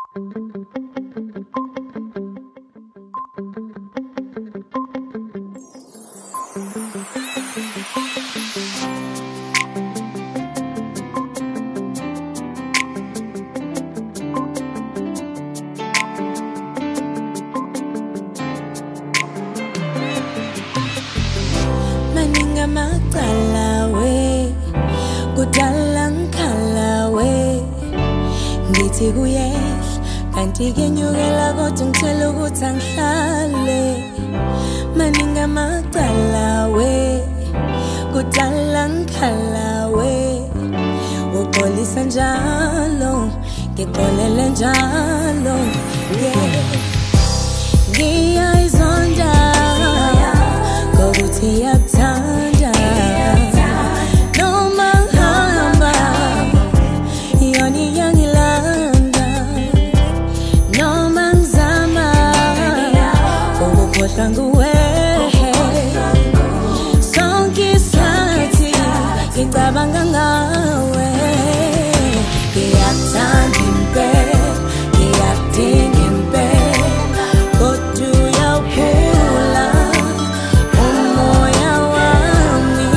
Makalawe kudala ngkhalawe ngithi kuyehla kanti kenyukela kodwa ngitshela ukuthi angihlale maningi amacalawe kudala ngkhalawe uxolisa njalo ngixolele njalo ngiyayizonda ngokuthi yakuthanda noma ngihamba yona iyangilanda noma ngizama ukukhohlwa nguwe sonke isikhathi ngicabanga ngawe ngiyakuthanda impela ngiyakudinga impela kodwa uyawuphula umoya wami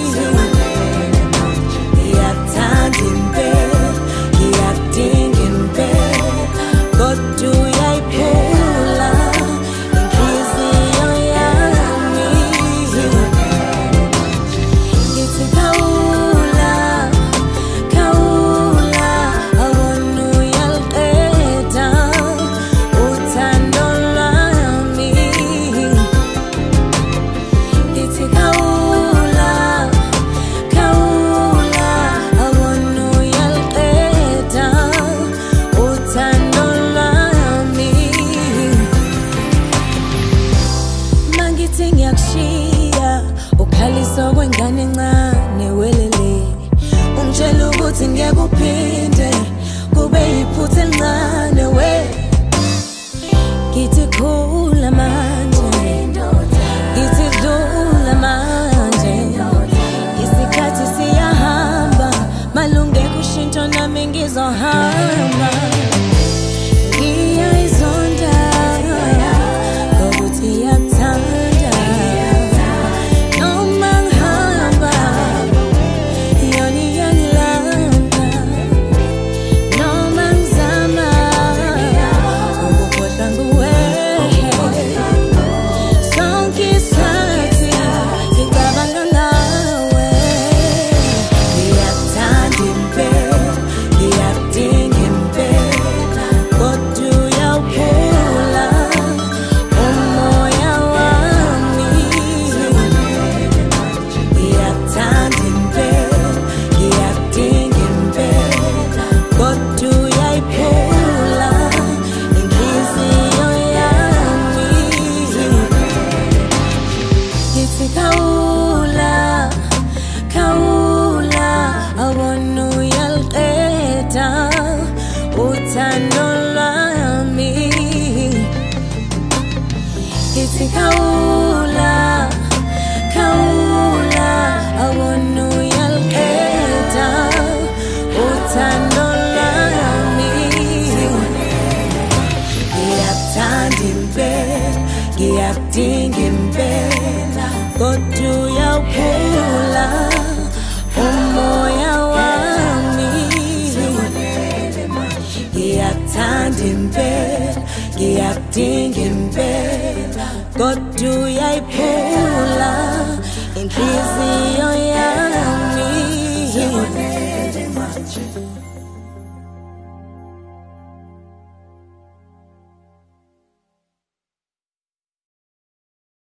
ngiyakuthanda impela ngiyakudinga impela kodwa uyayiphula inhliziyo yami ngithi khawula khawula awona uyaliqeda uthando lwami ngithi khawula khawula awona uyaliqeda uthando lwami mangithi ngiyakushiya ukhalisa kwengane encane welele ungitshela ukuthi ngeke uphinde kube yiphutha elincane we ngithi khula manje ngithi dlula manje isikhathi siyahamba malungeke ushintsho nami ngizohamba ngiyayizonda ngokuthi yakuthanda noma ngihamba yona iyangilanda noma ngizama ukukhohlwa nguwe sonke isikhathi ngicabanga ngawe ngiyakuthanda impela ngiyakudinga impela kodwa uyawuphula umoya wami ngiyakuthanda impela ngiyakudinga impela kodwa uyayiphula inhliziyo yami ngithi khawula khawula awona uyaliqeda uthando lwami ngithi khawula khawula awona uyaliqeda uthando lwami ngiyakuthanda impela ngiyakudinga impela kodwa uyawuphula umoya wami ngiyakuthanda impela ngiyakudinga impela kodwa uyayiphula inhliziyo yami